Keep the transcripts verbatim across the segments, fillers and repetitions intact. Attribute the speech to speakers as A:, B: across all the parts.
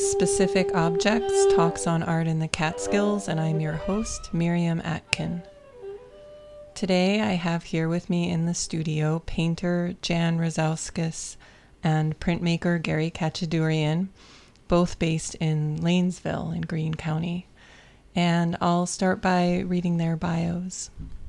A: is Specific Objects, Talks on Art in the Catskills, and I'm your host, Miriam Atkin. Today I have here with me in the studio painter Jan Rzauskas and printmaker Gary Khachaturian, both based in Lanesville in Greene County. And I'll start by reading their bios.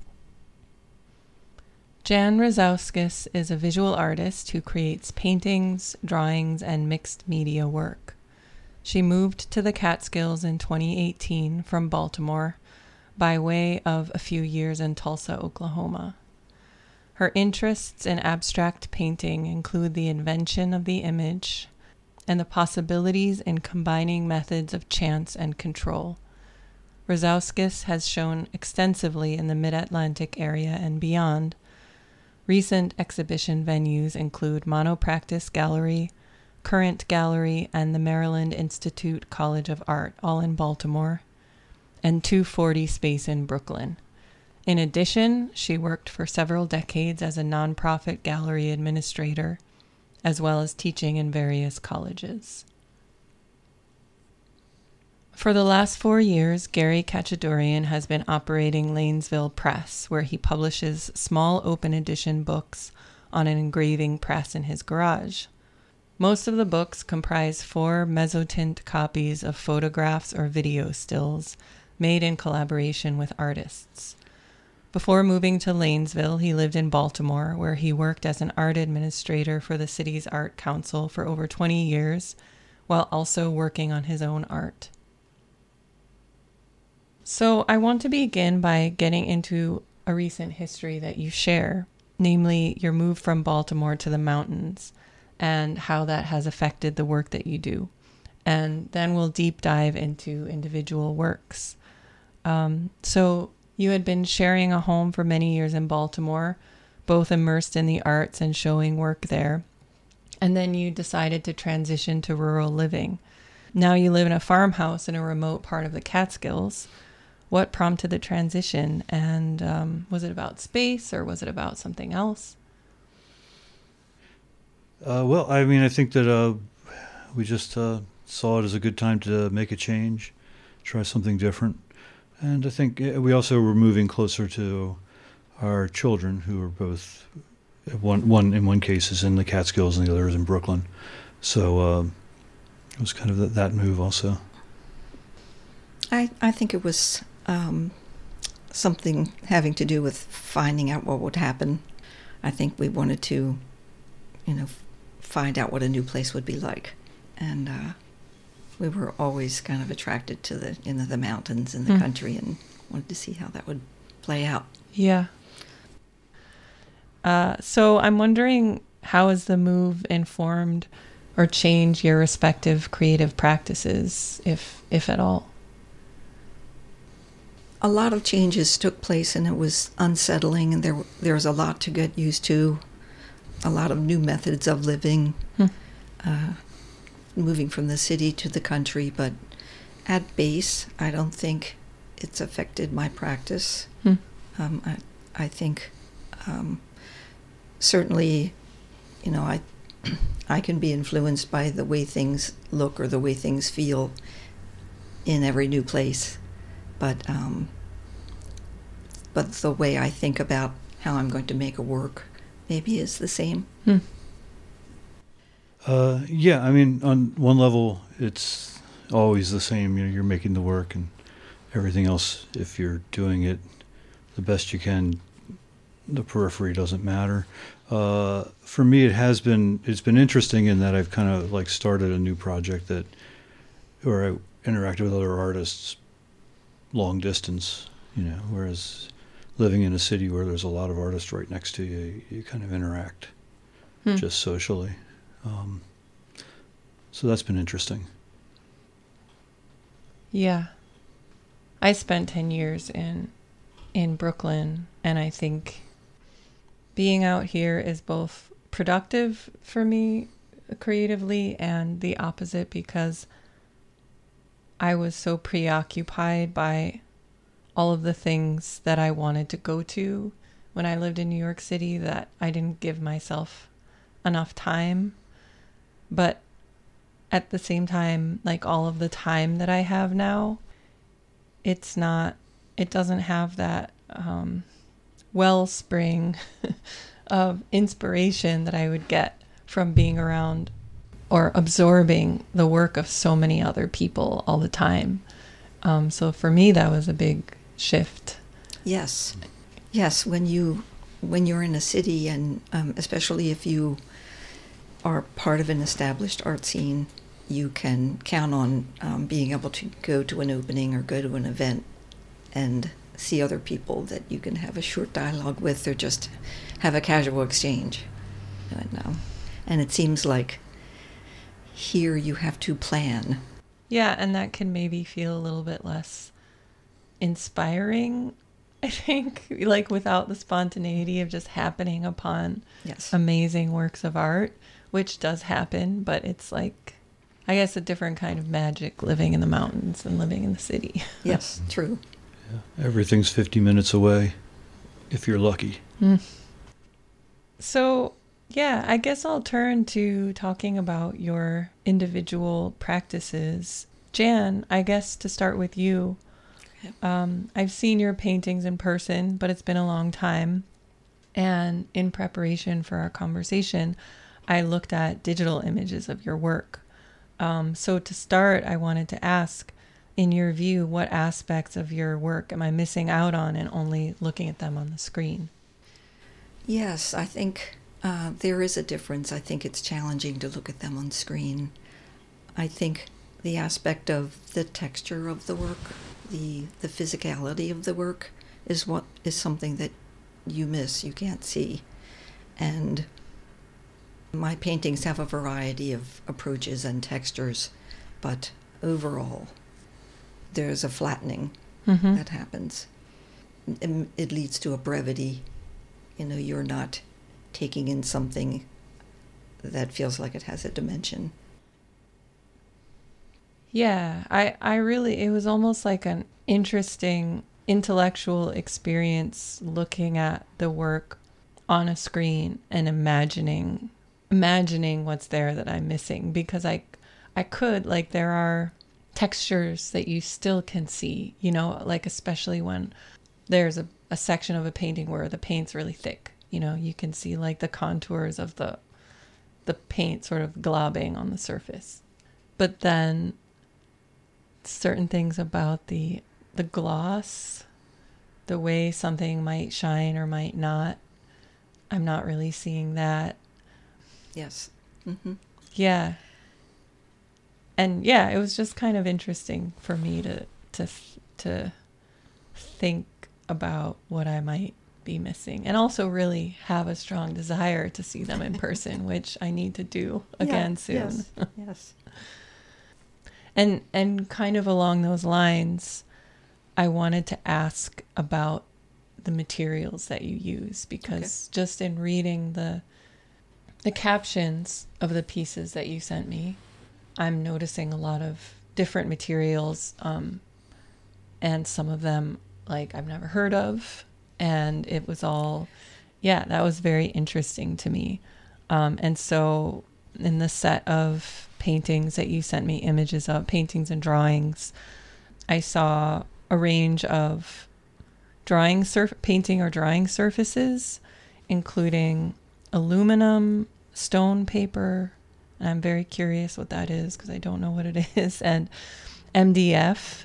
A: Jan Rzauskas is a visual artist who creates paintings, drawings, and mixed media work. She moved to the Catskills in twenty eighteen from Baltimore by way of a few years in Tulsa, Oklahoma. Her interests in abstract painting include the invention of the image and the possibilities in combining methods of chance and control. Rzauskas has shown extensively in the Mid-Atlantic area and beyond. Recent exhibition venues include Monopractice Gallery, Current Gallery, and the Maryland Institute College of Art, all in Baltimore, and two forty Space in Brooklyn. In addition, she worked for several decades as a nonprofit gallery administrator, as well as teaching in various colleges. For the last four years, Gary Khachaturian has been operating Lanesville Press, where he publishes small open edition books on an engraving press in his garage. Most of the books comprise four mezzotint copies of photographs or video stills made in collaboration with artists. Before moving to Lanesville, he lived in Baltimore, where he worked as an art administrator for the city's Art Council for over twenty years, while also working on his own art. So I want to begin by getting into a recent history that you share, namely your move from Baltimore to the mountains and how that has affected the work that you do. And then we'll deep dive into individual works. Um, so you had been sharing a home for many years in Baltimore, both immersed in the arts and showing work there. And then you decided to transition to rural living. Now you live in a farmhouse in a remote part of the Catskills. What prompted the transition, and um, was it about space or was it about something else?
B: Uh, well, I mean, I think that uh, we just uh, saw it as a good time to make a change, try something different. And I think we also were moving closer to our children, who are both, one, one in one case is in the Catskills and the other is in Brooklyn. So uh, it was kind of that, that move also.
C: I, I think it was um, something having to do with finding out what would happen. I think we wanted to, you know, find out what a new place would be like. And uh, we were always kind of attracted to the, you know, the mountains and the mm. country, and wanted to see how that would play out.
A: Yeah. Uh, so I'm wondering, how has the move informed or changed your respective creative practices, if if at all?
C: A lot of changes took place, and it was unsettling, and there there was a lot to get used to, a lot of new methods of living, hmm. uh, moving from the city to the country. But at base, I don't think it's affected my practice. Hmm. Um, I, I think um, certainly, you know, I I can be influenced by the way things look or the way things feel in every new place. But um, but the way I think about how I'm going to make a work maybe is the same. Hmm.
B: Uh, yeah, I mean, on one level, it's always the same. You know, you're making the work, and everything else, if you're doing it the best you can, the periphery doesn't matter. Uh, for me, it has been, it's been interesting in that I've kind of like started a new project that, where I interacted with other artists long distance, you know, whereas living in a city where there's a lot of artists right next to you, you kind of interact hmm. just socially. Um, so that's been interesting.
A: Yeah. I spent ten years in in Brooklyn, and I think being out here is both productive for me creatively and the opposite, because I was so preoccupied by all of the things that I wanted to go to when I lived in New York City that I didn't give myself enough time. But at the same time, like all of the time that I have now, it's not, it doesn't have that um, wellspring of inspiration that I would get from being around or absorbing the work of so many other people all the time. Um, so for me, that was a big shift.
C: Yes. Yes, when you when you're in a city, and um, especially if you are part of an established art scene, you can count on um, being able to go to an opening or go to an event and see other people that you can have a short dialogue with or just have a casual exchange. And, um, and it seems like here you have to plan.
A: Yeah, and that can maybe feel a little bit less inspiring, I think, like without the spontaneity of just happening upon
C: Yes.
A: amazing works of art, which does happen, but it's like, I guess, a different kind of magic living in the mountains than living in the city.
C: Yes, true.
B: Yeah. Everything's fifty minutes away, if you're lucky.
A: Mm. So, yeah, I guess I'll turn to talking about your individual practices. Jan, I guess to start with you,
C: Okay.
A: um, I've seen your paintings in person, but it's been a long time. And in preparation for our conversation, I looked at digital images of your work. Um, so to start, I wanted to ask, in your view, what aspects of your work am I missing out on and only looking at them on the screen?
C: Yes, I think uh, there is a difference. I think it's challenging to look at them on screen. I think the aspect of the texture of the work, the the physicality of the work, is what is something that you miss, you can't see. And my paintings have a variety of approaches and textures, but overall, there's a flattening
A: Mm-hmm.
C: that happens. It, it leads to a brevity. You know, you're not taking in something that feels like it has a dimension.
A: Yeah, I, I really, it was almost like an interesting intellectual experience looking at the work on a screen and imagining, imagining what's there that I'm missing, because I, I could, like, there are textures that you still can see, you know, like especially when there's a, a section of a painting where the paint's really thick, you know, you can see like the contours of the, the paint sort of globbing on the surface. But then certain things about the the gloss, the way something might shine or might not, I'm not really seeing that.
C: Yes. Mm-hmm.
A: Yeah. And yeah, it was just kind of interesting for me to to to think about what I might be missing, and also really have a strong desire to see them in person, which I need to do again
C: Yeah,
A: soon.
C: Yes. Yes.
A: And and kind of along those lines, I wanted to ask about the materials that you use, because okay. just in reading the the captions of the pieces that you sent me, I'm noticing a lot of different materials, um, and some of them like I've never heard of, and it was all, yeah, that was very interesting to me. Um, and so in the set of paintings that you sent me images of, paintings and drawings, I saw a range of drawing surf painting or drawing surfaces, including aluminum, stone paper, and I'm very curious what that is because I don't know what it is, and M D F.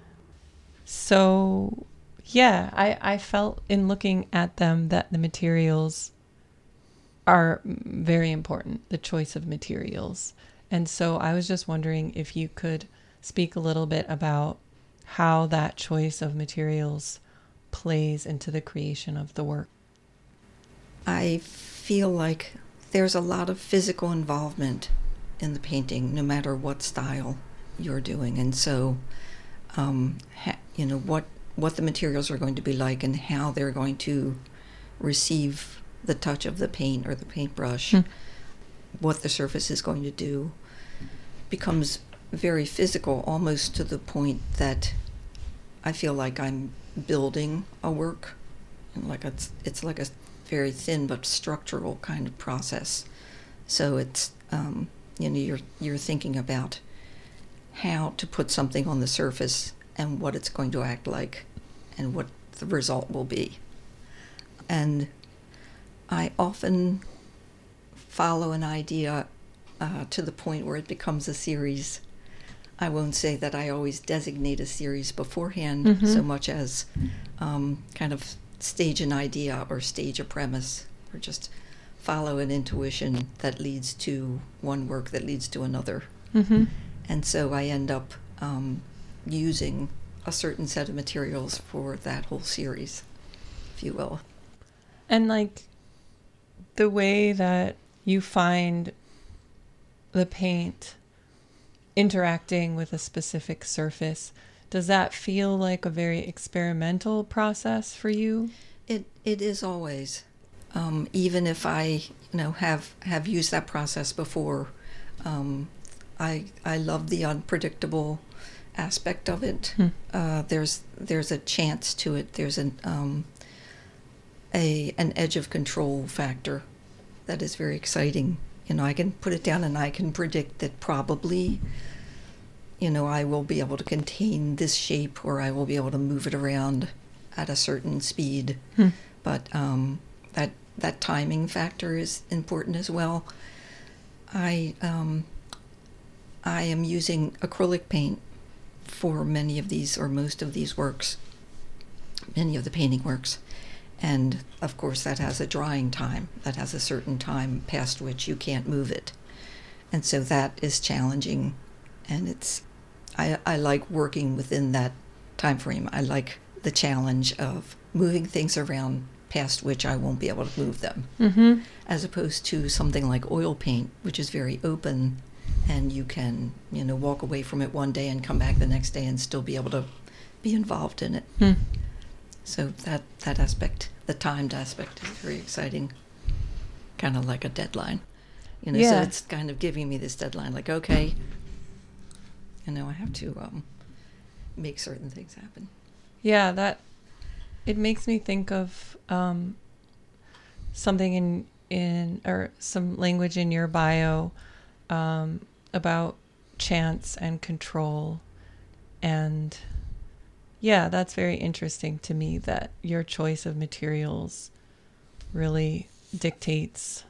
A: So yeah, I, I felt in looking at them that the materials are very important, the choice of materials. And so I was just wondering if you could speak a little bit about how that choice of materials plays into the creation of the work.
C: I feel like there's a lot of physical involvement in the painting, no matter what style you're doing. And so, um, ha- you know, what, what the materials are going to be like and how they're going to receive the touch of the paint or the paintbrush, mm. what the surface is going to do, becomes very physical, almost to the point that I feel like I'm building a work. Like it's, it's like a very thin but structural kind of process. So it's um, you know, you're you're thinking about how to put something on the surface and what it's going to act like and what the result will be. And I often follow an idea uh, to the point where it becomes a series. I won't say that I always designate a series beforehand mm-hmm. so much as um, kind of stage an idea or stage a premise or just follow an intuition that leads to one work that leads to another.
A: Mm-hmm.
C: And so I end up um, using a certain set of materials for that whole series, if you will.
A: And like the way that you find the paint interacting with a specific surface, does that feel like a very experimental process for you?
C: It it is always. Um, even if I, you know, have have used that process before, um, I I love the unpredictable aspect of it.
A: Hmm.
C: Uh, there's there's a chance to it. There's an um, a an edge of control factor that is very exciting. You know, I can put it down and I can predict that probably, you know, I will be able to contain this shape or I will be able to move it around at a certain speed.
A: Hmm.
C: But um, that that timing factor is important as well. I um, I am using acrylic paint for many of these or most of these works, many of the painting works. And, of course, that has a drying time. That has a certain time past which you can't move it. And so that is challenging. And it's, I, I like working within that time frame. I like the challenge of moving things around past which I won't be able to move them.
A: Mm-hmm.
C: As opposed to something like oil paint, which is very open, and you can, you know, walk away from it one day and come back the next day and still be able to be involved in it.
A: Hmm.
C: So that, that aspect, the timed aspect, is very exciting. Kind of like a deadline. You know,
A: yeah.
C: so it's kind of giving me this deadline, like, okay, you know, I have to um, make certain things happen.
A: Yeah, that, it makes me think of um, something in, in, or some language in your bio um, about chance and control. And yeah, that's very interesting to me that your choice of materials really dictates.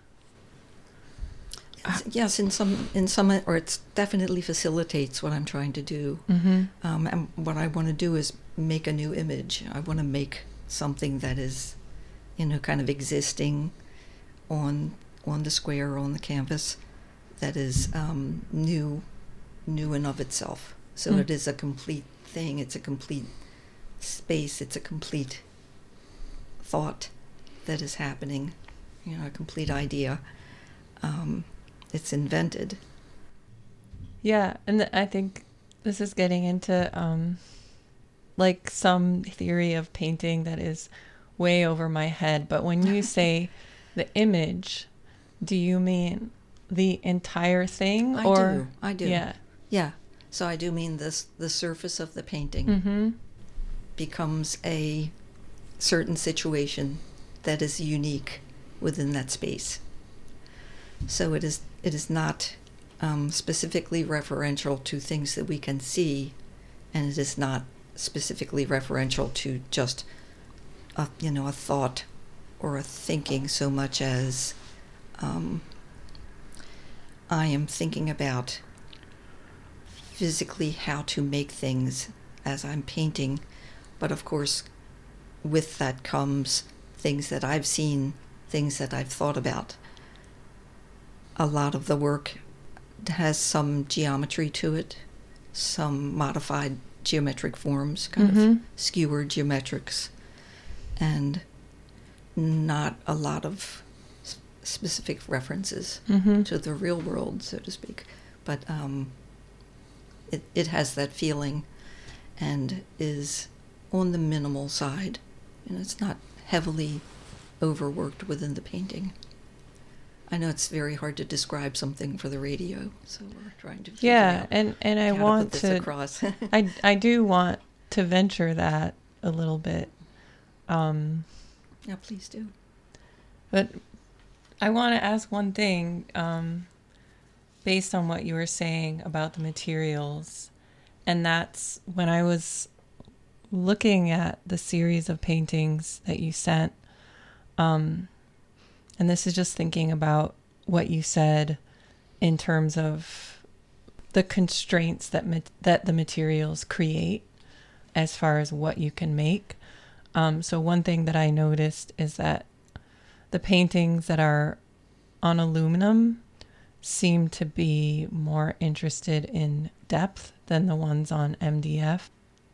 C: It's, yes, in some, in some, or it definitely facilitates what I'm trying to do.
A: Mm-hmm.
C: Um, and what I want to do is make a new image. I want to make something that is, you know, kind of existing on on the square or on the canvas that is um, new, new in of itself. So mm. it is a complete thing. It's a complete space. It's a complete thought that is happening. You know, a complete idea. Um, it's invented.
A: Yeah, and th- I think this is getting into um, like some theory of painting that is way over my head. But when you say the image, do you mean the entire thing?
C: I
A: or
C: do. I do.
A: Yeah.
C: Yeah. So I do mean this. The surface of the painting
A: Mm-hmm.
C: becomes a certain situation that is unique within that space. So it is. It is not um, specifically referential to things that we can see, and it is not specifically referential to just a, you know, a thought or a thinking so much as um, I am thinking about physically how to make things as I'm painting, but of course with that comes things that I've seen, things that I've thought about. A lot of the work has some geometry to it, some modified geometric forms, kind
A: Mm-hmm.
C: of skewered geometrics, and not a lot of s- specific references
A: Mm-hmm.
C: to the real world, so to speak. But um, it, it has that feeling and is on the minimal side. And it's not heavily overworked within the painting. I know it's very hard to describe something for the radio, so we're trying to figure
A: Yeah,
C: out
A: and, and I
C: how
A: want
C: to put this
A: to,
C: across.
A: I, I do want to venture that a little bit. Um,
C: Yeah, please do.
A: But I want to ask one thing. Um, based on what you were saying about the materials. And that's when I was looking at the series of paintings that you sent. Um, and this is just thinking about what you said in terms of the constraints that ma- that the materials create as far as what you can make. Um, so one thing that I noticed is that the paintings that are on aluminum seem to be more interested in depth than the ones on M D F.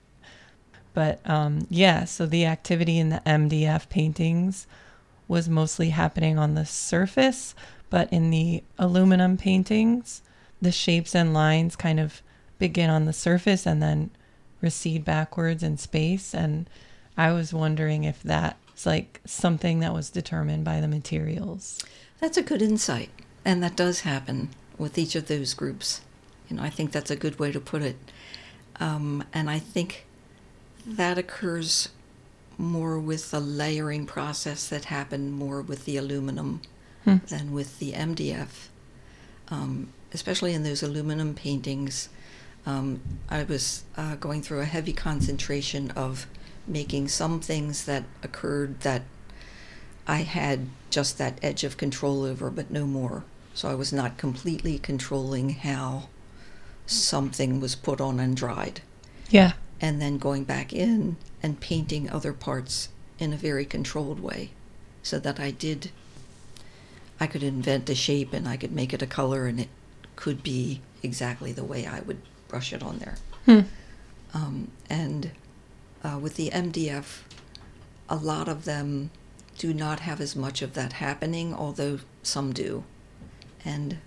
A: But um, yeah, so the activity in the M D F paintings was mostly happening on the surface, but in the aluminum paintings, the shapes and lines kind of begin on the surface and then recede backwards in space. And I was wondering if that's like something that was determined by the materials.
C: That's a good insight, and that does happen with each of those groups. You know, I think that's a good way to put it. Um, and I think that occurs more with the layering process that happened more with the aluminum hmm. than with the M D F. Um, especially in those aluminum paintings, um, I was uh, going through a heavy concentration of making some things that occurred that I had just that edge of control over, but no more. So I was not completely controlling how something was put on and dried.
A: Yeah.
C: And then going back in and painting other parts in a very controlled way, so that I did, I could invent a shape and I could make it a color and it could be exactly the way I would brush it on there.
A: Hmm.
C: Um, and uh, with the M D F, a lot of them do not have as much of that happening, although some do. And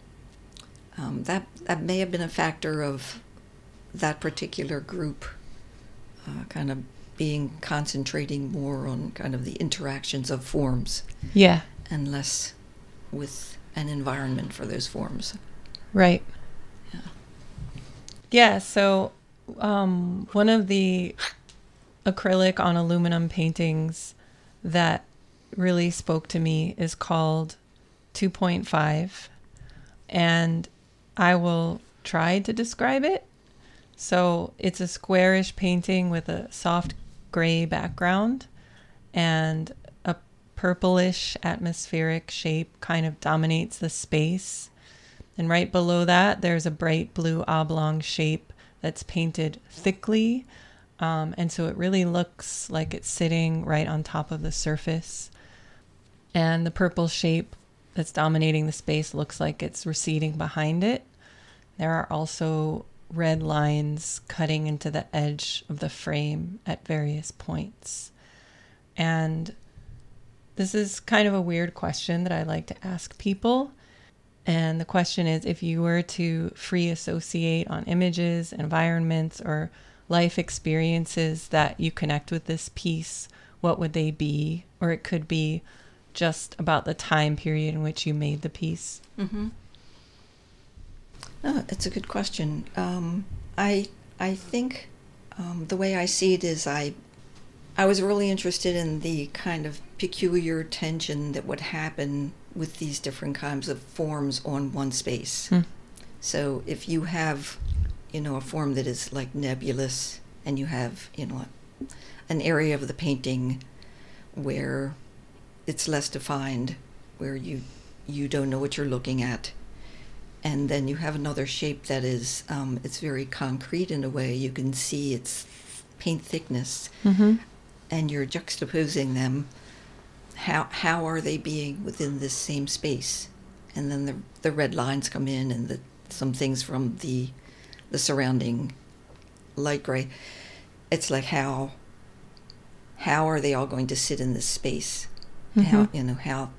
C: um, that that may have been a factor of that particular group uh, kind of being concentrating more on kind of the interactions of forms.
A: Yeah.
C: And less with an environment for those forms.
A: Right.
C: Yeah.
A: Yeah, so um, one of the acrylic on aluminum paintings that really spoke to me is called two point five, and I will try to describe it. So it's a squarish painting with a soft gray background, and a purplish atmospheric shape kind of dominates the space. And right below that, there's a bright blue oblong shape that's painted thickly. Um, and so it really looks like it's sitting right on top of the surface. And the purple shape that's dominating the space looks like it's receding behind it. There are also red lines cutting into the edge of the frame at various points. And this is kind of a weird question that I like to ask people. And the question is, if you were to free associate on images, environments, or life experiences that you connect with this piece, what would they be? Or it could be just about the time period in which you made the piece.
C: Mm-hmm. Oh, it's a good question. Um, I I think um, the way I see it is I I was really interested in the kind of peculiar tension that would happen with these different kinds of forms on one space. Hmm. So if you have, you know, a form that is like nebulous, and you have, you know, an area of the painting where it's less defined, where you you don't know what you're looking at, and then you have another shape that is um, it's very concrete in a way. You can see its paint thickness, mm-hmm. and you're juxtaposing them. How how are they being within this same space? And then the the red lines come in, and the some things from the the surrounding light gray. It's like how how are they all going to sit in this space? Mm-hmm. How you know how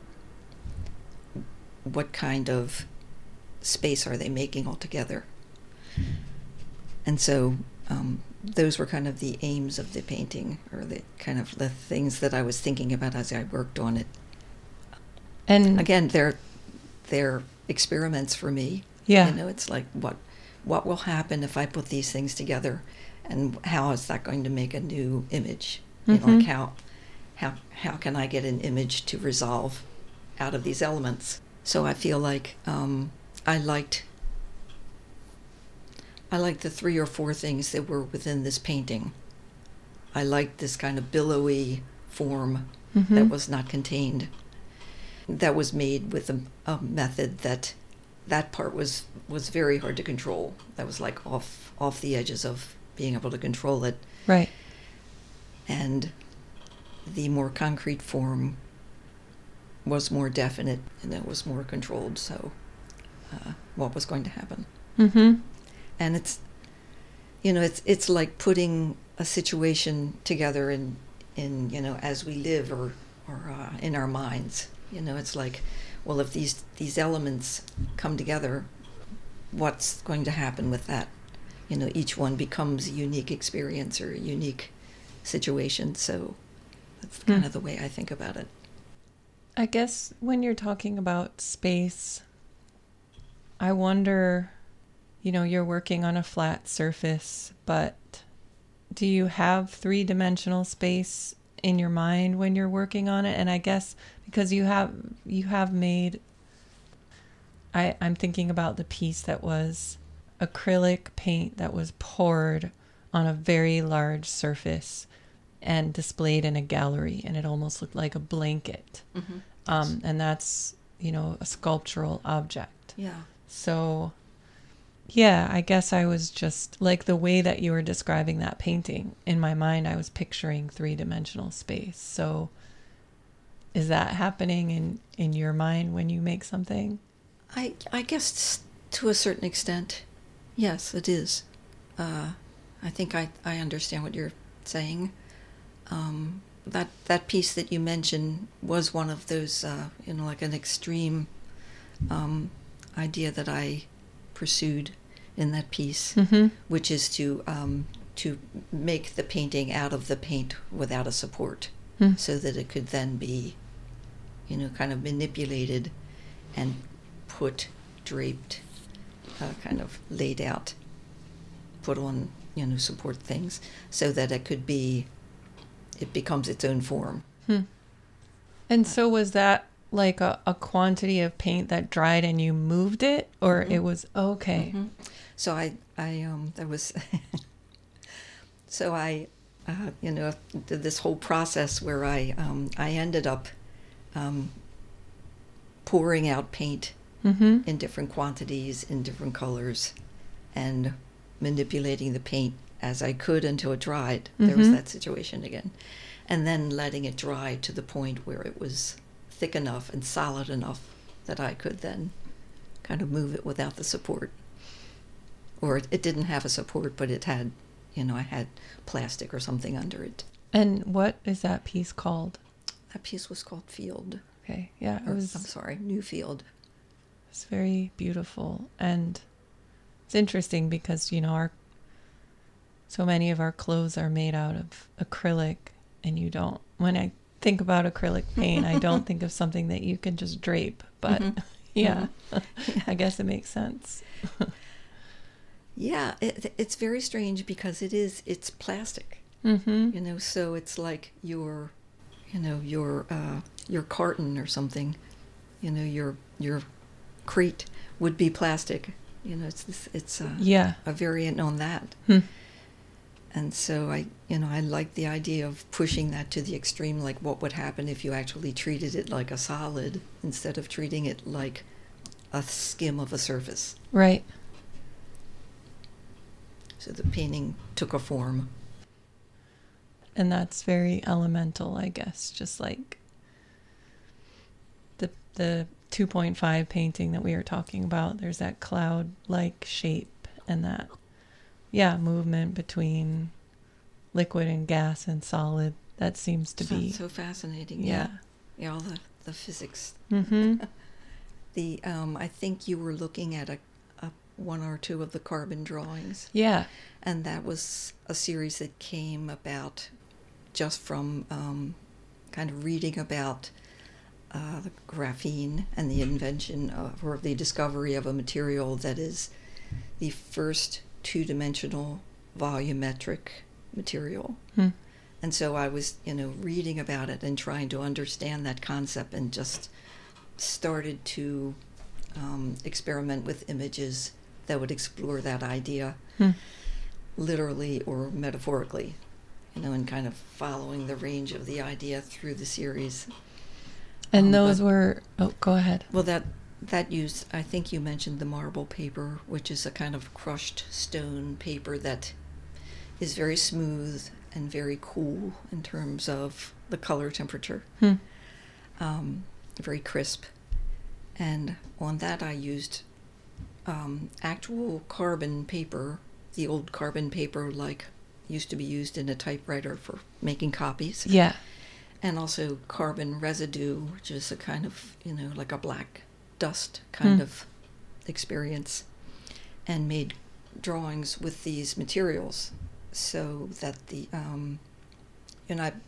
C: what kind of space are they making altogether? And so um, those were kind of the aims of the painting, or the kind of the things that I was thinking about as I worked on it. And again, they're they're experiments for me.
A: Yeah,
C: you know, it's like what what will happen if I put these things together, and how is that going to make a new image? Mm-hmm. You know, like how how how can I get an image to resolve out of these elements? So I feel like um, I liked I liked the three or four things that were within this painting. I liked this kind of billowy form
A: Mm-hmm.
C: that was not contained, that was made with a, a method that that part was was very hard to control. That was like off off the edges of being able to control it.
A: Right.
C: And the more concrete form was more definite, and it was more controlled. So, uh, what was going to happen?
A: Mm-hmm.
C: And it's, you know, it's it's like putting a situation together in in you know as we live, or or uh, in our minds. You know, it's like, well, if these these elements come together, what's going to happen with that? You know, each one becomes a unique experience or a unique situation. So that's kind
A: Hmm.
C: of the way I think about it.
A: I guess when you're talking about space, I wonder, you know, you're working on a flat surface, but do you have three-dimensional space in your mind when you're working on it? And I guess because you have you have made, I, I'm thinking about the piece that was acrylic paint that was poured on a very large surface and displayed in a gallery, and it almost looked like a blanket.
C: Mm-hmm.
A: Um, and that's, you know, a sculptural object.
C: Yeah.
A: So, yeah, I guess I was just, like the way that you were describing that painting, in my mind I was picturing three-dimensional space. So is that happening in, in your mind when you make something?
C: I I guess to a certain extent, yes, it is. Uh, I think I, I understand what you're saying. Um, that that piece that you mentioned was one of those, uh, you know, like an extreme um, idea that I pursued in that piece,
A: Mm-hmm.
C: which is to um, to make the painting out of the paint without a support,
A: Hmm.
C: so that it could then be, you know, kind of manipulated and put, draped, uh, kind of laid out, put on, you know, support things, so that it could be, it becomes its own form.
A: Hmm. And so was that like a, a quantity of paint that dried and you moved it, or
C: Mhm.
A: it was okay?
C: Mhm. So I, I, um, there was, so I, uh, you know, did this whole process where I, um, I ended up um, pouring out paint
A: Mm-hmm.
C: in different quantities, in different colors, and manipulating the paint as I could until it dried. There was
A: Mhm.
C: that situation again. And then letting it dry to the point where it was thick enough and solid enough that I could then kind of move it without the support. Or it, it didn't have a support, but it had, you know, I had plastic or something under it.
A: And what is that piece called?
C: That piece was called Field.
A: Okay, yeah, it
C: Or,
A: was.
C: I'm sorry, New Field.
A: It's very beautiful, and it's interesting because, you know, our so many of our clothes are made out of acrylic, and you don't, when I think about acrylic paint, I don't think of something that you can just drape, but
C: Mhm.
A: yeah, I guess it makes sense.
C: Yeah, it, it's very strange because it is, it's plastic,
A: Mm-hmm.
C: you know, so it's like your, you know, your, uh, your carton or something, you know, your, your crate would be plastic, you know, it's this, it's a,
A: Yeah.
C: a variant on that.
A: Hmm.
C: And so I, you know, I like the idea of pushing that to the extreme, like what would happen if you actually treated it like a solid instead of treating it like a skim of a surface.
A: Right.
C: So the painting took a form.
A: And that's very elemental, I guess, just like the the two point five painting that we were talking about. There's that cloud-like shape and that, yeah, movement between liquid and gas and solid. That seems to
C: Sounds
A: be,
C: so fascinating.
A: yeah.
C: Yeah, yeah all the, the physics.
A: Mm-hmm.
C: The um, I think you were looking at a, a one or two of the carbon drawings,
A: Yeah.
C: and that was a series that came about just from um, kind of reading about uh, the graphene and the invention of, or the discovery of a material that is the first two-dimensional volumetric material.
A: Hmm.
C: And so I was, you know, reading about it and trying to understand that concept, and just started to um, experiment with images that would explore that idea,
A: Hmm.
C: literally or metaphorically, you know, and kind of following the range of the idea through the series.
A: And
C: Um,
A: those
C: but-
A: were, oh, go ahead.
C: Well, that that used, I think you mentioned the marble paper, which is a kind of crushed stone paper that is very smooth and very cool in terms of the color temperature,
A: Hmm.
C: um, very crisp. And on that I used um, actual carbon paper, the old carbon paper like used to be used in a typewriter for making copies.
A: Yeah.
C: And also carbon residue, which is a kind of, you know, like a black dust kind
A: Hmm.
C: of experience, and made drawings with these materials so that the, um, and I,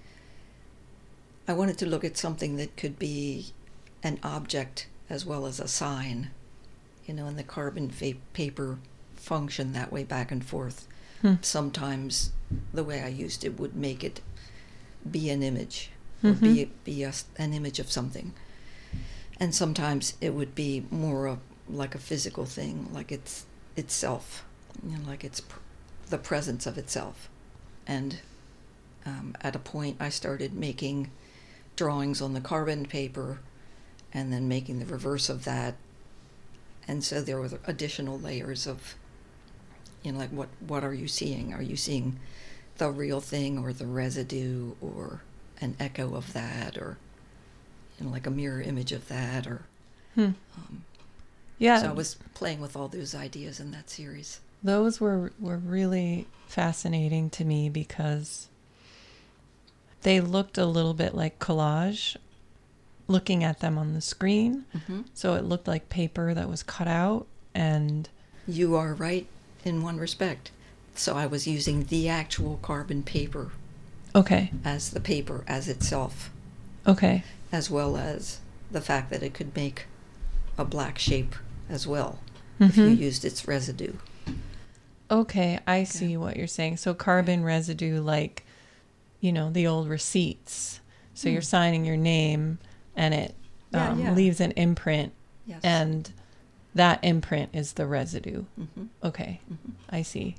C: I wanted to look at something that could be an object as well as a sign, you know, and the carbon fa- paper function that way back and forth.
A: Hmm.
C: Sometimes the way I used it would make it be an image, or
A: Mhm.
C: be be a, an image of something, and sometimes it would be more of like a physical thing, like it's itself, you know, like it's pr- the presence of itself. And um, at a point, I started making drawings on the carbon paper, and then making the reverse of that, and so there were additional layers of, you know, like what what are you seeing? Are you seeing the real thing, or the residue, or an echo of that, or, you know, like a mirror image of that, or
A: Hmm.
C: um,
A: Yeah.
C: so I was playing with all those ideas in that series.
A: Those were, were really fascinating to me because they looked a little bit like collage, looking at them on the screen.
C: Mm-hmm.
A: So it looked like paper that was cut out. And
C: You are right in one respect. So I was using the actual carbon paper
A: okay,
C: as the paper as itself,
A: okay.
C: as well as the fact that it could make a black shape as well if you
A: Mhm.
C: used its residue.
A: Okay, I see what you're saying. So carbon residue, like, you know, the old receipts. So
C: Hmm.
A: you're signing your name and it
C: Yeah,
A: um,
C: yeah.
A: leaves an imprint,
C: Yes.
A: and that imprint is the residue.
C: hmm
A: Okay,
C: hmm
A: I see.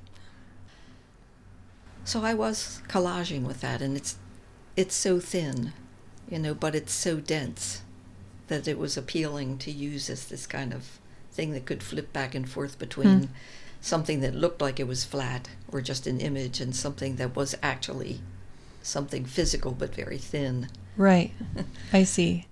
C: So I was collaging with that, and it's it's so thin, you know, but it's so dense that it was appealing to use as this kind of thing that could flip back and forth between
A: Hmm.
C: something that looked like it was flat or just an image, and something that was actually something physical but very thin.
A: Right, I see.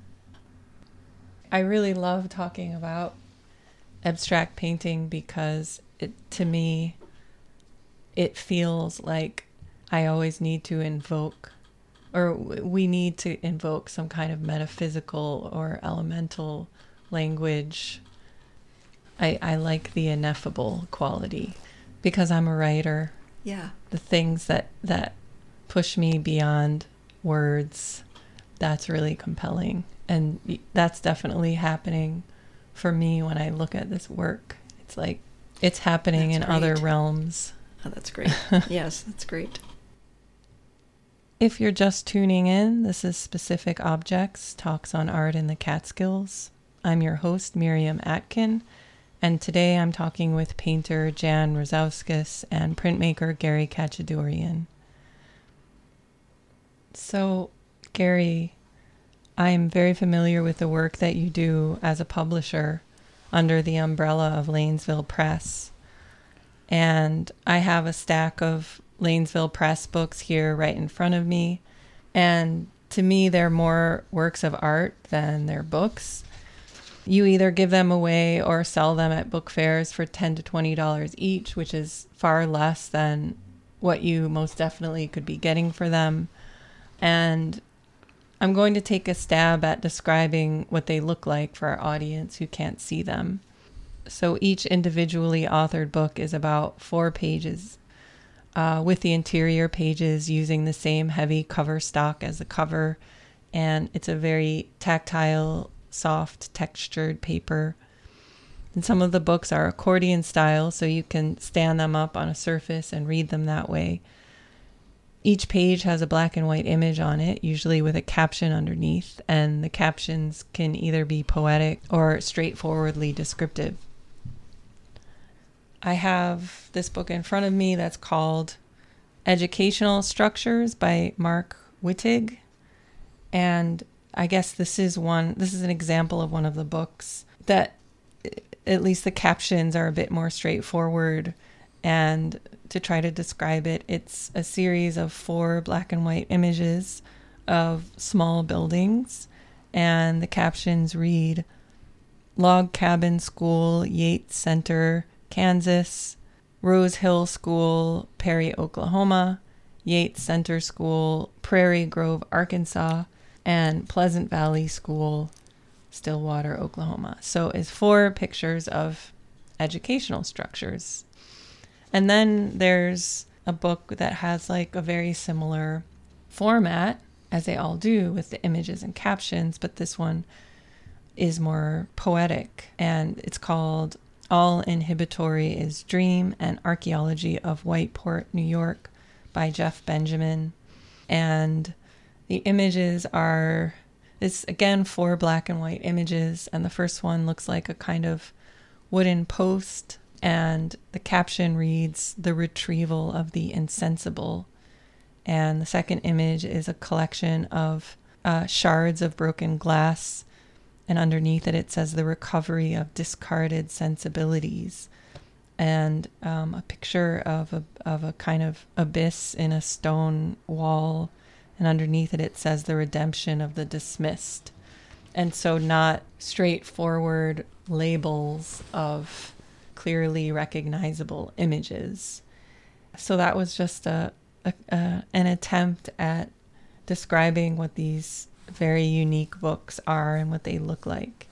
A: I really love talking about abstract painting because it, to me, it feels like I always need to invoke, or w- we need to invoke some kind of metaphysical or elemental language. I, I like the ineffable quality because I'm a writer.
C: Yeah.
A: The things that, that push me beyond words, that's really compelling. And y- that's definitely happening for me when I look at this work. It's like it's happening
C: That's
A: in other
C: great.
A: realms.
C: Oh, that's great. Yes, that's great.
A: If you're just tuning in, this is Specific Objects, Talks on Art in the Catskills. I'm your host, Miriam Atkin, and today I'm talking with painter Jan Rosowskis and printmaker Gary Kachadurian. So, Gary, I'm very familiar with the work that you do as a publisher under the umbrella of Lanesville Press. And I have a stack of Lanesville Press books here right in front of me. And to me, they're more works of art than they're books. You either give them away or sell them at book fairs for ten to twenty dollars each, which is far less than what you most definitely could be getting for them. And I'm going to take a stab at describing what they look like for our audience who can't see them. So each individually authored book is about four pages, uh, with the interior pages using the same heavy cover stock as the cover. And it's a very tactile, soft, textured paper. And some of the books are accordion style, so you can stand them up on a surface and read them that way. Each page has a black and white image on it, usually with a caption underneath, and the captions can either be poetic or straightforwardly descriptive. I have this book in front of me that's called Educational Structures by Mark Wittig. And I guess this is one, this is an example of one of the books that at least the captions are a bit more straightforward. And to try to describe it, it's a series of four black and white images of small buildings. And the captions read, Log Cabin School, Yates Center, Kansas, Rose Hill School, Perry, Oklahoma, Yates Center School, Prairie Grove, Arkansas, and Pleasant Valley School, Stillwater, Oklahoma. So it's four pictures of educational structures. And then there's a book that has like a very similar format, as they all do, with the images and captions, but this one is more poetic, and it's called All Inhibitory is Dream, an Archaeology of Whiteport, New York, by Jeff Benjamin. And the images are, it's again four black and white images, and the first one looks like a kind of wooden post, and the caption reads, The Retrieval of the Insensible. And the second image is a collection of uh, shards of broken glass, and underneath it it says The Recovery of Discarded Sensibilities. And um, a picture of a, of a kind of abyss in a stone wall, and underneath it it says The Redemption of the Dismissed. And so not straightforward labels of clearly recognizable images. So that was just a, a, a an attempt at describing what these very unique books are and what they look like.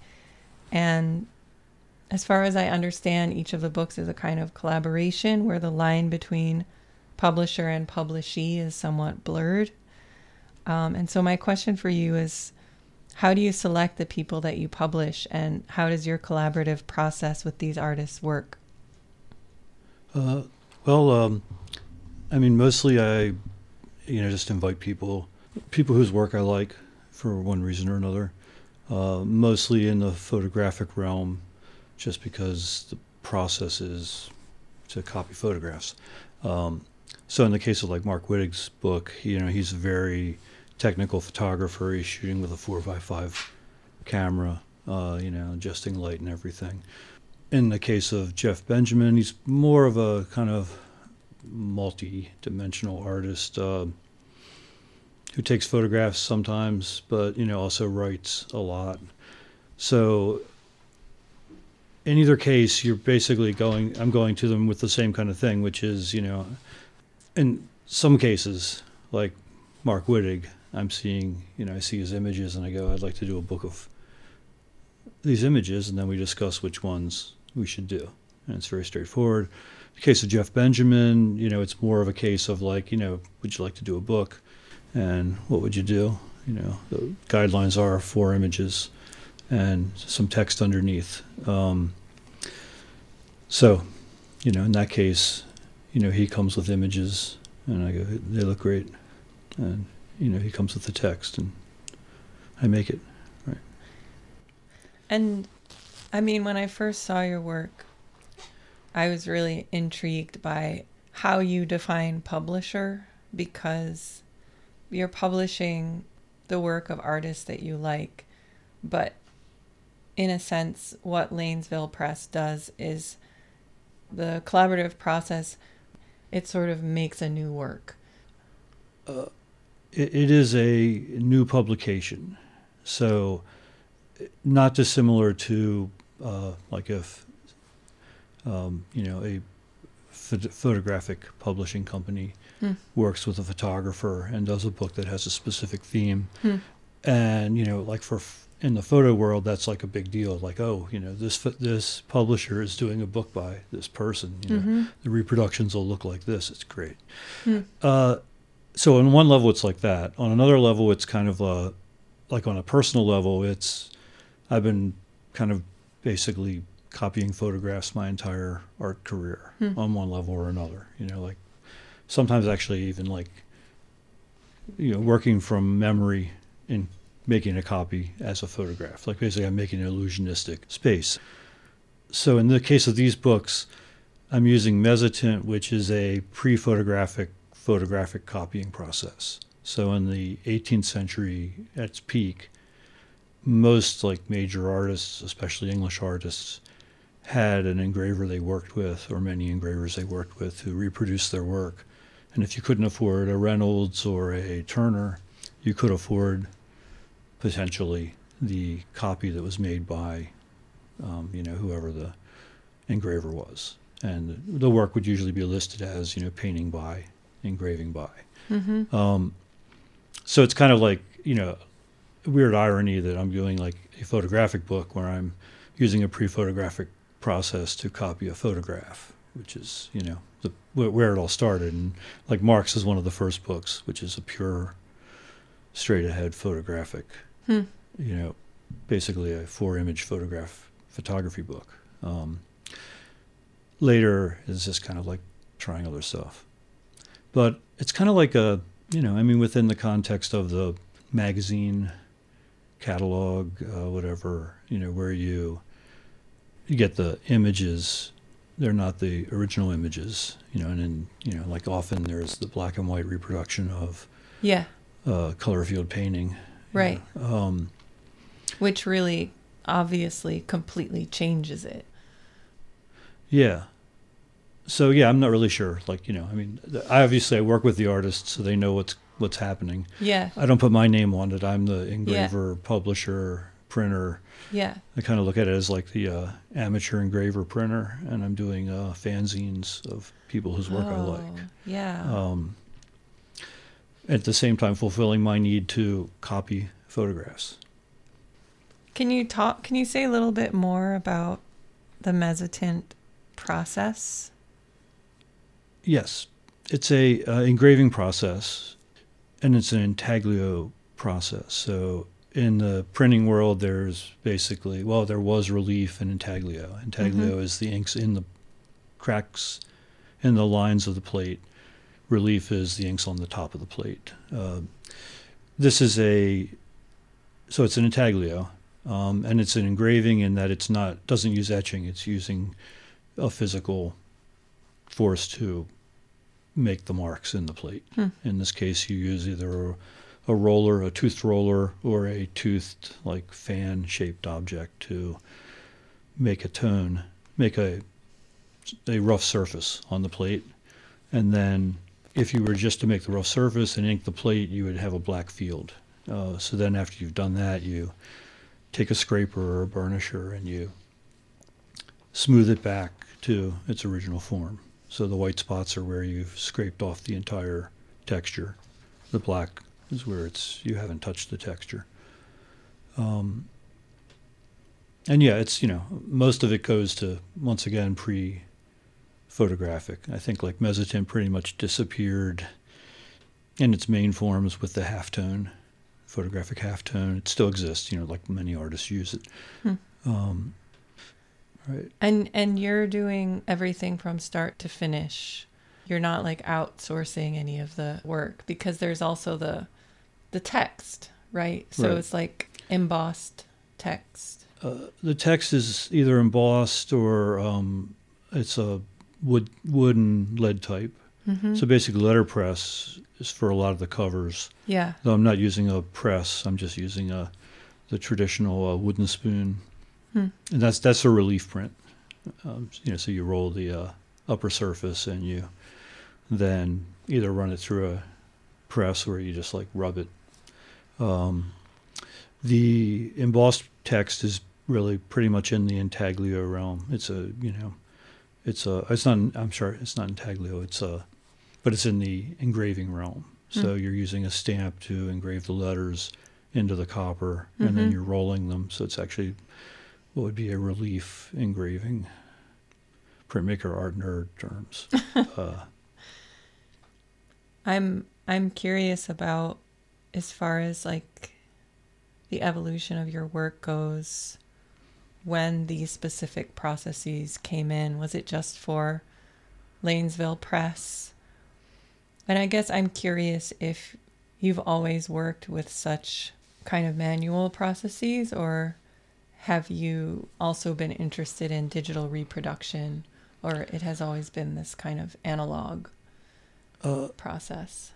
A: And as far as I understand, each of the books is a kind of collaboration where the line between publisher and publishee is somewhat blurred. Um, and so my question for you is, how do you select the people that you publish, and how does your collaborative process with these artists work?
B: Uh, well, um, I mean, mostly I, you know, just invite people, people whose work I like for one reason or another, uh, mostly in the photographic realm, just because the process is to copy photographs. Um, so in the case of like Mark Wittig's book, you know, he's a very technical photographer. He's shooting with a four by five camera, uh, you know, adjusting light and everything. In the case of Jeff Benjamin, he's more of a kind of multi-dimensional artist uh, who takes photographs sometimes, but, you know, also writes a lot. So in either case, you're basically going, I'm going to them with the same kind of thing, which is, you know, in some cases, like Mark Wittig, I'm seeing, you know, I see his images and I go, I'd like to do a book of these images, and then we discuss which ones we should do. And it's very straightforward. In the case of Jeff Benjamin, you know, it's more of a case of like, you know, would you like to do a book? And what would you do? You know, the guidelines are four images and some text underneath. Um, so, you know, in that case, you know, he comes with images and I go, they look great. And, you know, he comes with the text and I make it. Right.
A: And I mean, when I first saw your work, I was really intrigued by how you define publisher, because you're publishing the work of artists that you like, but in a sense, what Lanesville Press does is the collaborative process, it sort of makes a new work.
B: Uh, it, it is a new publication, so not dissimilar to uh, like if um, you know a ph- photographic publishing company hmm. works with a photographer and does a book that has a specific theme, hmm. and you know like for f- in the photo world that's like a big deal. Like, oh, you know this this publisher is doing a book by this person. You know, mm-hmm. the reproductions will look like this. It's great. Hmm. Uh, so on one level it's like that. On another level it's kind of uh, like on a personal level. It's I've been kind of basically copying photographs my entire art career hmm. on one level or another. You know, like sometimes actually even like you know, working from memory and making a copy as a photograph. Like basically I'm making an illusionistic space. So in the case of these books, I'm using Mesotint, which is a pre-photographic photographic copying process. So in the eighteenth century, at its peak, most like major artists, especially English artists, had an engraver they worked with, or many engravers they worked with, who reproduced their work. And if you couldn't afford a Reynolds or a Turner, you could afford potentially the copy that was made by, um, you know, whoever the engraver was. And the work would usually be listed as, you know, painting by, engraving by.
A: Mm-hmm.
B: Um, so it's kind of like, you know, weird irony that I'm doing like a photographic book where I'm using a pre-photographic process to copy a photograph, which is, you know, the, where it all started. And like Marx is one of the first books, which is a pure, straight-ahead photographic,
A: Hmm.
B: you know, basically a four-image photograph photography book. Um, later is just kind of like trying other stuff. But it's kind of like a, you know, I mean, within the context of the magazine catalog, uh, whatever, you know, where you you get the images, they're not the original images, you know, and then, you know, like often there's the black and white reproduction of
A: Yeah.
B: uh, color field painting. you
A: Right.
B: know. Um,
A: Which really obviously completely changes it.
B: yeah. So yeah, I'm not really sure. Like, you know, I mean, I obviously I work with the artists, so they know what's what's happening.
A: Yeah.
B: I don't put my name on it. I'm the engraver, publisher, printer.
A: Yeah.
B: I kind of look at it as like the uh, amateur engraver printer, and I'm doing uh, fanzines of people whose work I like.
A: Oh, yeah.
B: Um, at the same time, fulfilling my need to copy photographs.
A: Can you talk? Can you say a little bit more about the Mesotint process?
B: Yes, it's a uh, engraving process, and it's an intaglio process. So in the printing world, there's basically, well, there was relief and intaglio. Intaglio
A: Mhm.
B: is the inks in the cracks in the lines of the plate. Relief is the inks on the top of the plate. Uh, this is a, so it's an intaglio, um, and it's an engraving in that it's not, doesn't use etching. It's using a physical force to make the marks in the plate.
A: Hmm.
B: In this case, you use either a, a roller, a toothed roller, or a toothed, like, fan-shaped object to make a tone, make a a rough surface on the plate. And then if you were just to make the rough surface and ink the plate, you would have a black field. Uh, so then after you've done that, you take a scraper or a burnisher and you smooth it back to its original form. So the white spots are where you've scraped off the entire texture. The black is where it's you haven't touched the texture. Um, and yeah, it's, you know, most of it goes to, once again, pre-photographic. I think like Mesotint pretty much disappeared in its main forms with the halftone, photographic halftone. It still exists, you know, like many artists use it.
A: Hmm.
B: Um, right.
A: And and you're doing everything from start to finish. You're not like outsourcing any of the work, because there's also the the text, right? So
B: Right.
A: it's like embossed text.
B: Uh, the text is either embossed or um, it's a wood wooden lead type.
A: Mm-hmm.
B: So basically letterpress is for a lot of the covers.
A: Yeah.
B: Though I'm not using a press, I'm just using a the traditional uh, wooden spoon.
A: Hmm.
B: And that's that's a relief print. Um, you know, so you roll the uh, upper surface and you then either run it through a press or you just like rub it. Um, the embossed text is really pretty much in the intaglio realm. It's a, you know, it's a, it's not, I'm sure it's not intaglio, it's a, but it's in the engraving realm. So
A: Mm.
B: you're using a stamp to engrave the letters into the copper, and then
A: Mhm.
B: you're rolling them. So it's actually what would be a relief engraving. Printmaker art nerd terms. uh,
A: I'm I'm curious about, as far as like the evolution of your work goes, when these specific processes came in. Was it just for Lanesville Press? And I guess I'm curious if you've always worked with such kind of manual processes, or have you also been interested in digital reproduction, or it has always been this kind of analog uh, process?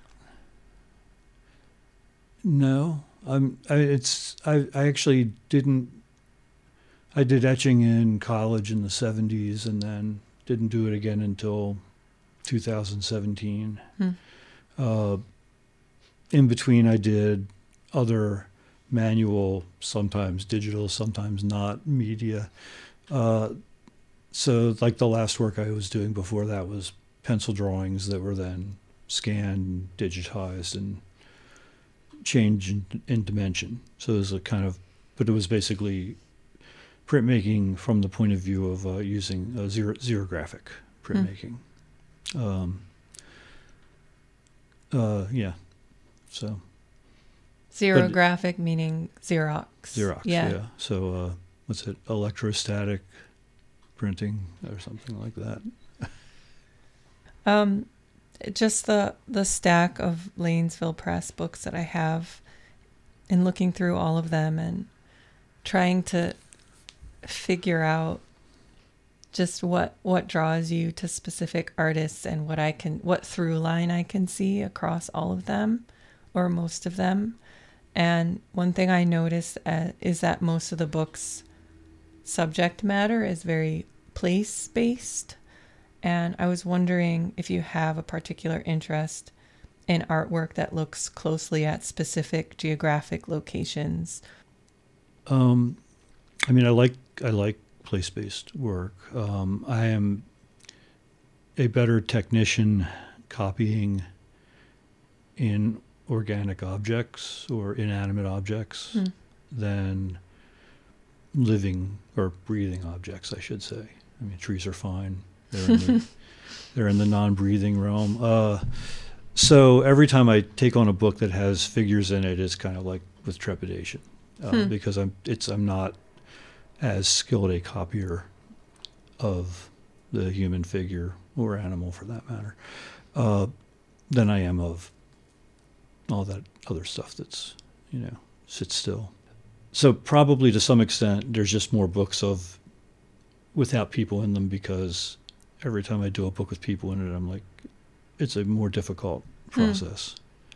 B: No, I'm. I, it's. I. I actually didn't. I did etching in college in the seventies, and then didn't do it again until two thousand seventeen. Hmm. Uh, in between, I did other manual, sometimes digital, sometimes not media. Uh, so like the last work I was doing before that was pencil drawings that were then scanned, digitized, and changed in, in dimension. So it was a kind of, but it was basically printmaking from the point of view of uh, using uh, zero, xerographic printmaking. Hmm. Um, uh, yeah, so.
A: Xerographic but, meaning Xerox.
B: Xerox, yeah. yeah. So uh, what's it, electrostatic printing or something like that.
A: um, just the, the stack of Lanesville Press books that I have, and looking through all of them and trying to figure out just what what draws you to specific artists and what I can what through line I can see across all of them or most of them. And one thing I noticed uh, is that most of the books' subject matter is very place-based. And I was wondering if you have a particular interest in artwork that looks closely at specific geographic locations.
B: Um, I mean, I like I like place-based work. Um, I am a better technician copying in organic objects or inanimate objects hmm. than living or breathing objects, I should say. I mean, trees are fine. They're in the, they're in the non-breathing realm. Uh, so every time I take on a book that has figures in it, it's kind of like with trepidation uh, hmm. because I'm it's I'm not as skilled a copier of the human figure or animal, for that matter, uh, than I am of all that other stuff that's, you know, sits still. So probably to some extent, there's just more books of without people in them, because every time I do a book with people in it, I'm like, it's a more difficult process.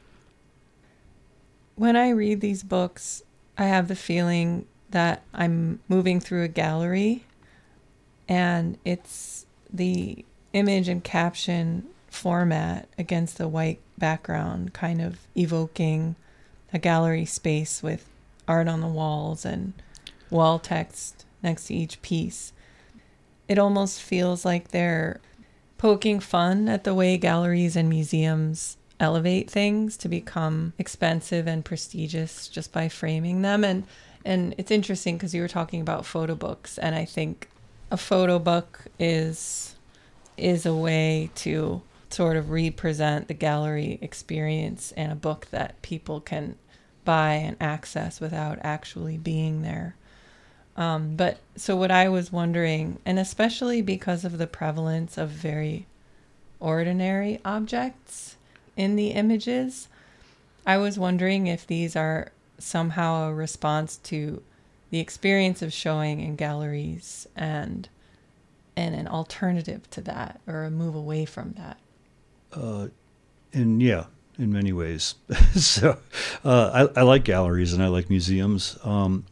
A: When I read these books, I have the feeling that I'm moving through a gallery, and it's the image and caption format against the white background kind of evoking a gallery space with art on the walls and wall text next to each piece. It almost feels like they're poking fun at the way galleries and museums elevate things to become expensive and prestigious just by framing them. And and it's interesting because you were talking about photo books, and I think a photo book is is a way to sort of represent the gallery experience and a book that people can buy and access without actually being there. Um, but so what I was wondering, and especially because of the prevalence of very ordinary objects in the images, I was wondering if these are somehow a response to the experience of showing in galleries and and an alternative to that, or a move away from that.
B: Uh, and yeah, in many ways. so uh, I, I like galleries and I like museums. Um,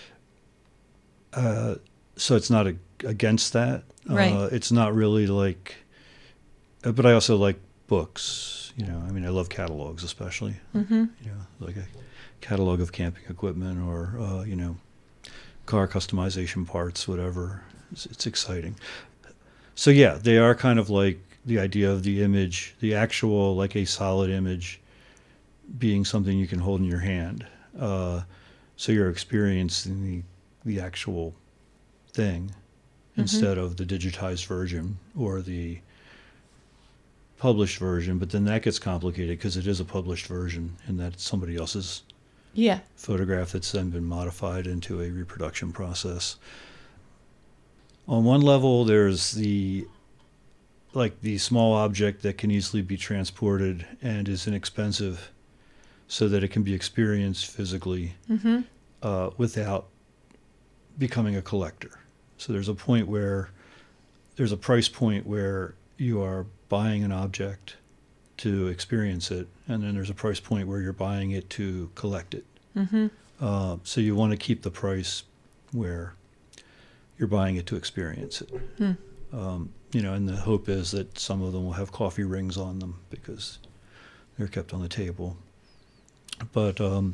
B: uh, so it's not a, against that.
A: Right.
B: Uh, it's not really like, uh, but I also like books. You know, I mean, I love catalogs, especially.
A: Mm-hmm.
B: You know, like a catalog of camping equipment or, uh, you know, car customization parts, whatever. It's, it's exciting. So yeah, they are kind of like the idea of the image, the actual, like a solid image being something you can hold in your hand. Uh, so you're experiencing the, the actual thing mm-hmm. instead of the digitized version or the published version. But then that gets complicated because it is a published version and that's somebody else's
A: yeah.
B: photograph that's then been modified into a reproduction process. On one level, there's the like the small object that can easily be transported and is inexpensive so that it can be experienced physically
A: Mm-hmm.
B: uh, without becoming a collector. So there's a point where, there's a price point where you are buying an object to experience it, and then there's a price point where you're buying it to collect it.
A: Mm-hmm.
B: Uh, so you want to keep the price where you're buying it to experience it.
A: Hmm.
B: Um, you know, and the hope is that some of them will have coffee rings on them because they're kept on the table. But um,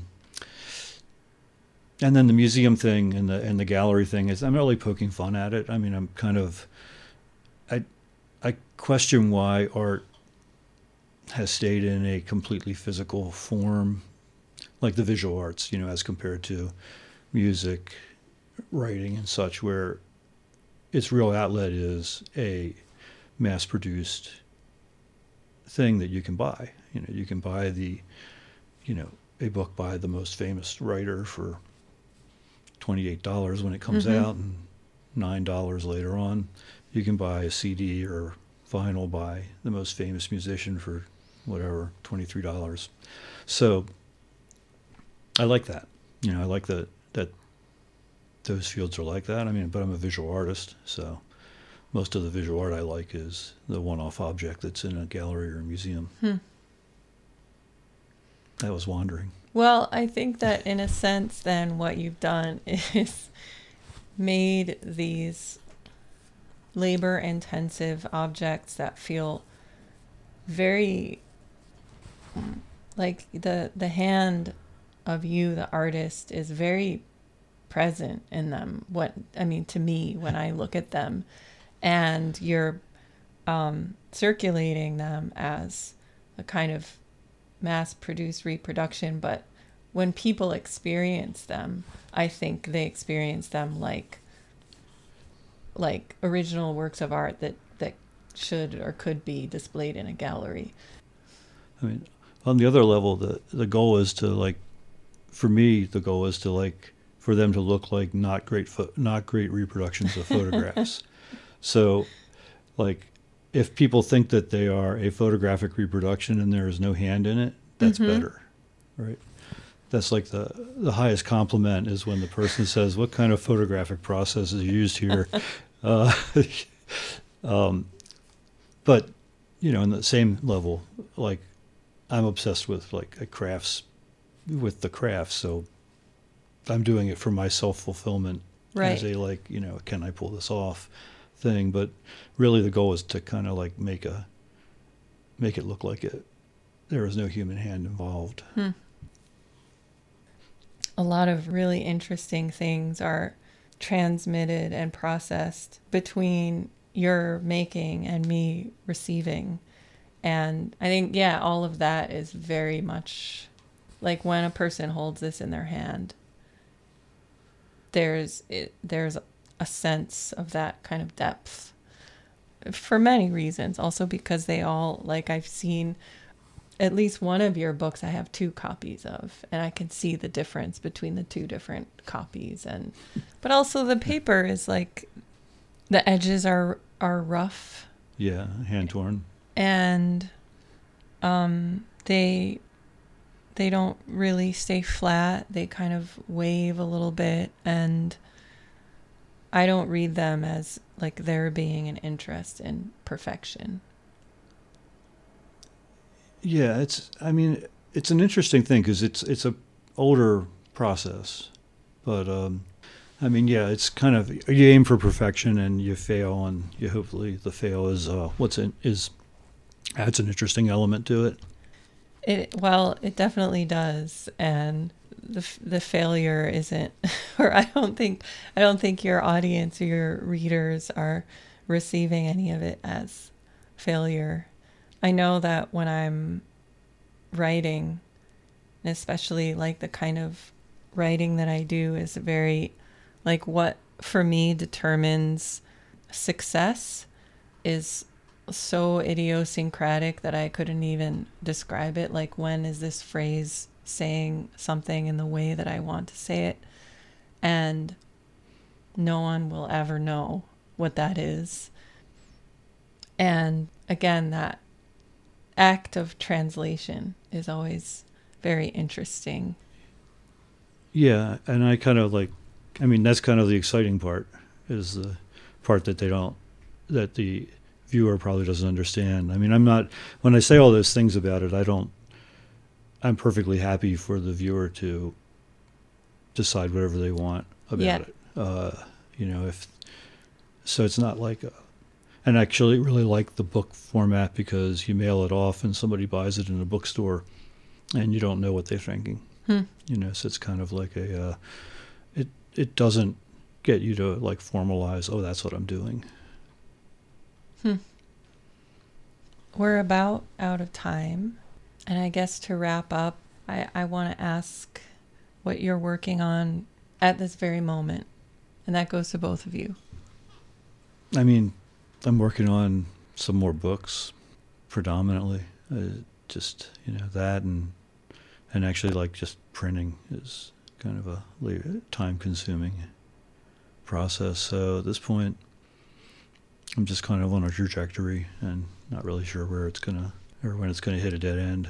B: and then the museum thing and the and the gallery thing is, I'm not really poking fun at it. I mean, I'm kind of, I I question why art has stayed in a completely physical form, like the visual arts, you know, as compared to music, writing, and such, where its real outlet is a mass-produced thing that you can buy. You know, you can buy the, you know, a book by the most famous writer for twenty-eight dollars when it comes
A: Mm-hmm.
B: out, and nine dollars later on. You can buy a C D or vinyl by the most famous musician for whatever, twenty-three dollars. So I like that. You know, I like that that those fields are like that. I mean, but I'm a visual artist, so most of the visual art I like is the one-off object that's in a gallery or a museum.
A: Hmm.
B: That was wandering.
A: Well, I think that in a sense, then what you've done is made these labor-intensive objects that feel very like the the hand of you, the artist, is very present in them. What I mean, to me, when I look at them, and you're um, circulating them as a kind of mass-produced reproduction, but when people experience them, I think they experience them like like original works of art that that should or could be displayed in a gallery.
B: I mean, on the other level, the the goal is to, like, for me, the goal is to, like, for them to look like not great pho- not great reproductions of photographs. So, like, if people think that they are a photographic reproduction and there is no hand in it, that's
A: Mhm.
B: better, right? That's like the the highest compliment is when the person says, "What kind of photographic process is used here?" uh, um, but you know, on the same level, like, I'm obsessed with like a crafts, with the craft, so I'm doing it for my self fulfillment
A: Right.
B: as a, like, you know, can I pull this off thing. But really, the goal is to kind of like make a make it look like it there is no human hand involved.
A: Hmm. A lot of really interesting things are transmitted and processed between your making and me receiving. And I think, yeah, all of that is very much like when a person holds this in their hand, there's it, there's a sense of that kind of depth for many reasons. Also because they all, like, I've seen at least one of your books I have two copies of, and I can see the difference between the two different copies. And but also the paper is like, the edges are are rough.
B: Yeah, hand torn.
A: And um, they they don't really stay flat. They kind of wave a little bit, and I don't read them as like there being an interest in perfection.
B: Yeah, it's. I mean, it's an interesting thing because it's it's a older process, but um, I mean, yeah, it's kind of, you aim for perfection and you fail, and you hopefully the fail is uh, what's in is adds an interesting element to it.
A: It well, it definitely does, and the the failure isn't, or I don't think I don't think your audience or your readers are receiving any of it as failure. I know that when I'm writing, and especially like the kind of writing that I do is very, like, what for me determines success is so idiosyncratic that I couldn't even describe it. Like, when is this phrase saying something in the way that I want to say it? And no one will ever know what that is. And again, that act of translation is always very interesting.
B: Yeah, and I kind of like, I mean, that's kind of the exciting part, is the part that they don't, that the viewer probably doesn't understand. I mean, I'm not, when I say all those things about it, I don't, I'm perfectly happy for the viewer to decide whatever they want about
A: Yeah.
B: it. Uh, you know, if, so it's not like, a, and I actually really like the book format because you mail it off and somebody buys it in a bookstore and you don't know what they're thinking.
A: Hmm.
B: You know, so it's kind of like a, uh, it it doesn't get you to like formalize, oh, that's what I'm doing.
A: Hmm. We're about out of time. And I guess to wrap up, I, I want to ask what you're working on at this very moment. And that goes to both of you.
B: I mean, I'm working on some more books, predominantly. Uh, just, you know, that and and actually like just printing is kind of a time-consuming process. So at this point, I'm just kind of on a trajectory and not really sure where it's gonna or when it's gonna hit a dead end.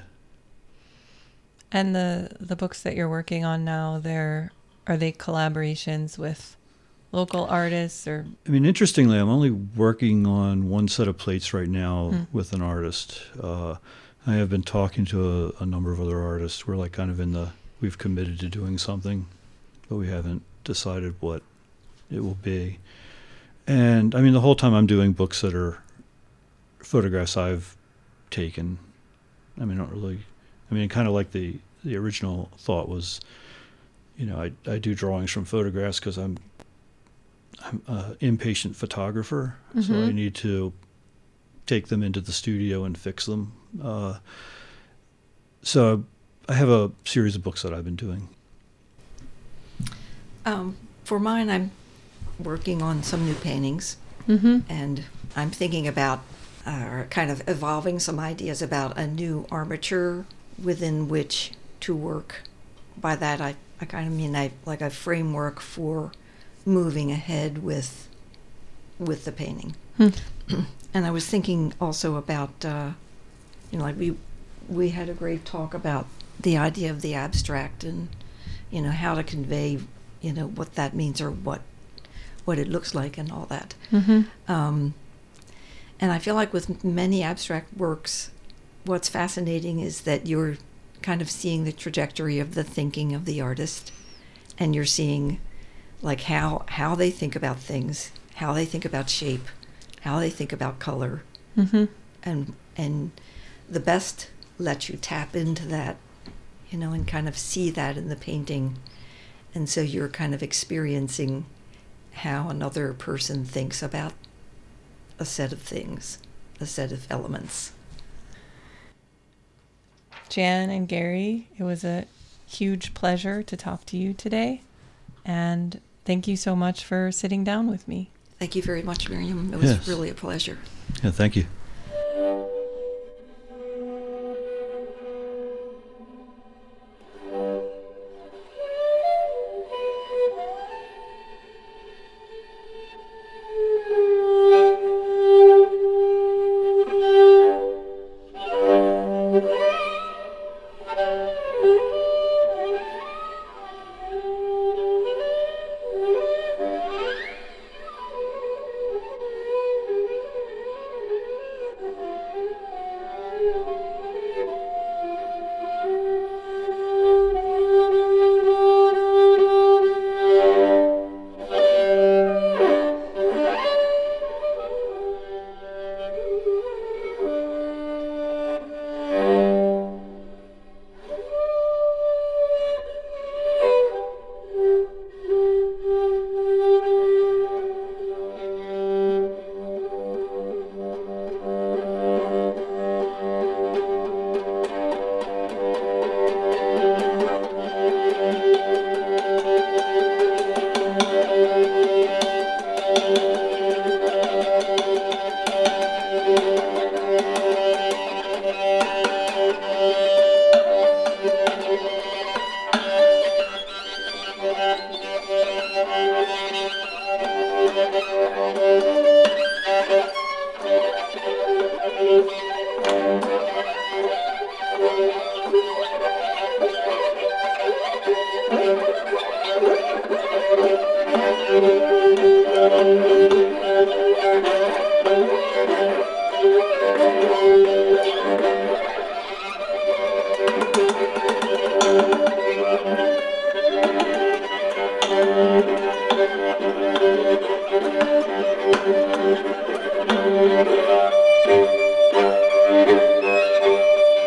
A: And the the books that you're working on now, they're are they collaborations with local artists or?
B: I mean, interestingly, I'm only working on one set of plates right now
A: Hmm.
B: with an artist. Uh, I have been talking to a, a number of other artists. We're like kind of in the, we've committed to doing something, but we haven't decided what it will be. And I mean, the whole time I'm doing books that are photographs I've taken. I mean, I don't really, I mean, kind of like the, the original thought was, you know, I, I do drawings from photographs because I'm, I'm an impatient photographer, so
A: Mhm.
B: I need to take them into the studio and fix them. Uh, so I have a series of books that I've been doing.
C: Um, for mine, I'm working on some new paintings,
A: Mm-hmm.
C: and I'm thinking about, uh, or kind of evolving some ideas about a new armature within which to work. By that, I, I kind of mean I like a framework for moving ahead with with the painting.
A: Hmm.
C: And I was thinking also about, uh, you know, like we we had a great talk about the idea of the abstract and, you know, how to convey, you know, what that means or what what it looks like and all that.
A: Mm-hmm.
C: Um, and I feel like with many abstract works, what's fascinating is that you're kind of seeing the trajectory of the thinking of the artist, and you're seeing like how how they think about things, how they think about shape, how they think about color,
A: Mm-hmm.
C: and and the best lets you tap into that, you know, and kind of see that in the painting, and so you're kind of experiencing how another person thinks about a set of things, a set of elements.
A: Jan and Gary, it was a huge pleasure to talk to you today. And thank you so much for sitting down with me.
C: Thank you very much, Miriam. It was
B: Yes.
C: really a pleasure.
B: Yeah, thank you.
D: Thank you.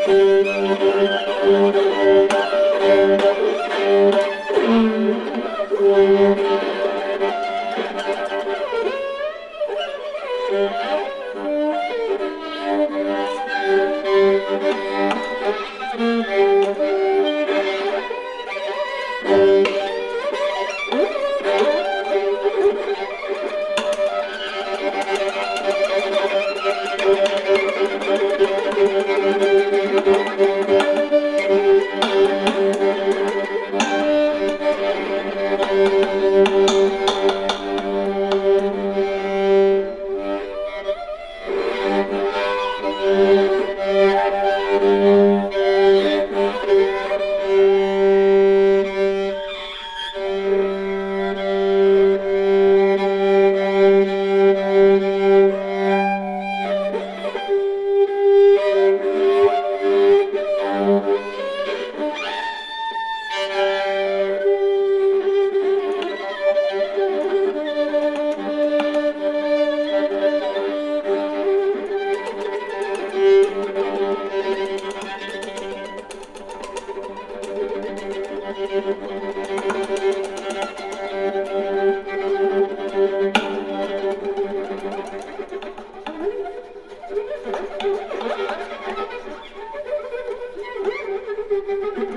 D: Thank you.